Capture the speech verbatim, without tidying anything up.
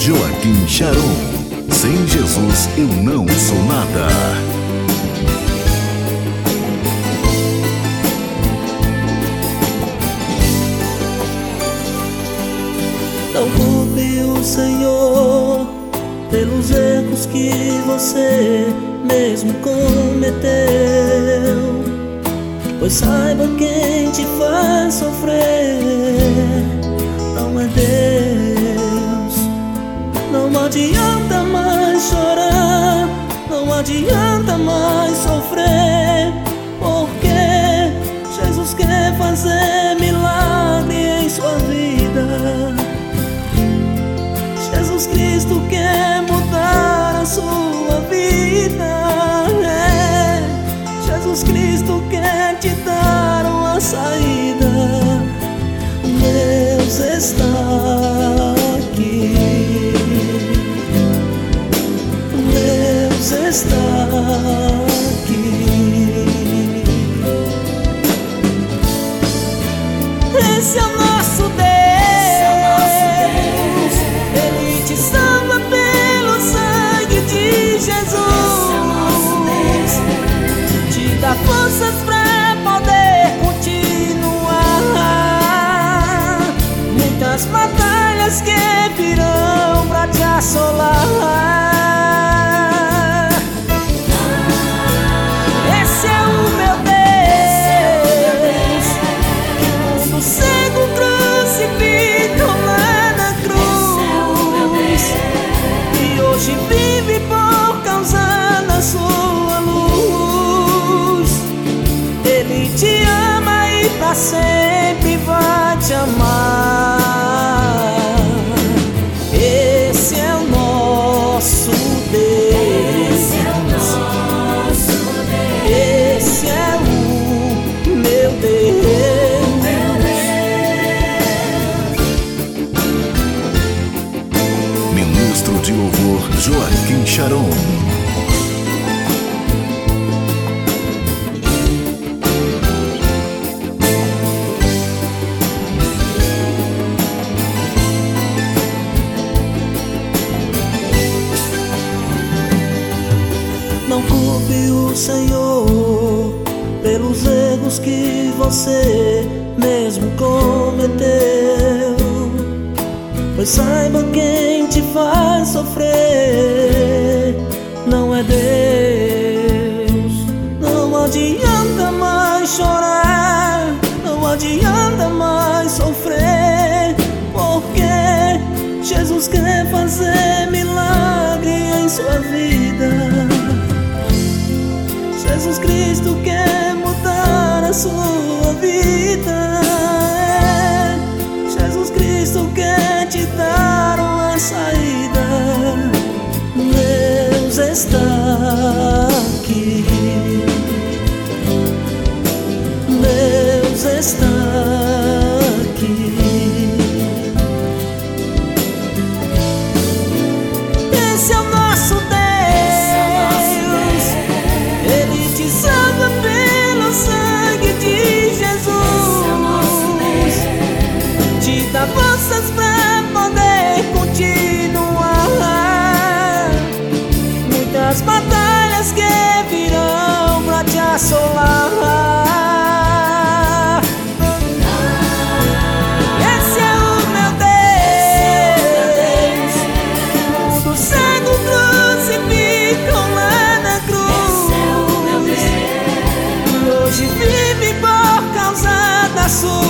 Joaquim Sharon. Sem Jesus eu não sou nada. Não culpe o Senhor pelos erros que você mesmo cometeu, pois saiba quem te faz sofrer não é Deus. Não adianta mais chorar, não adianta mais sofrer, porque Jesus quer fazer milagre em sua vida. Jesus Cristo quer mudar a sua vida, é. Jesus Cristo quer te dar uma saída. Deus está aqui, Deus está aqui. Esse é o nosso Deus. Dá forças pra poder continuar. Muitas batalhas que virão pra te assolar. Esse é o meu Deus, que o mundo cego crucificou lá na cruz, e hoje vive por causa da sua luz. Ele te ama e pra sempre vai te amar. Esse é o nosso Deus. Esse é o nosso Deus. Esse é o meu Deus. Ministro de Louvor Joaquim Sharon. Não culpe o Senhor pelos erros que você mesmo cometeu, pois saiba quem te faz sofrer não é Deus. Não adianta mais chorar, não adianta mais sofrer, porque Jesus quer fazer milagre em sua vida. Jesus Cristo quer mudar a sua vida, é. Jesus Cristo quer te dar uma saída. Deus está aqui, Deus está aqui. Esse é o nosso Deus. Dá forças pra poder continuar. Muitas batalhas que virão pra te assolar. Esse é o meu Deus, que o mundo cego crucificou lá na cruz, e hoje vive por causa da sua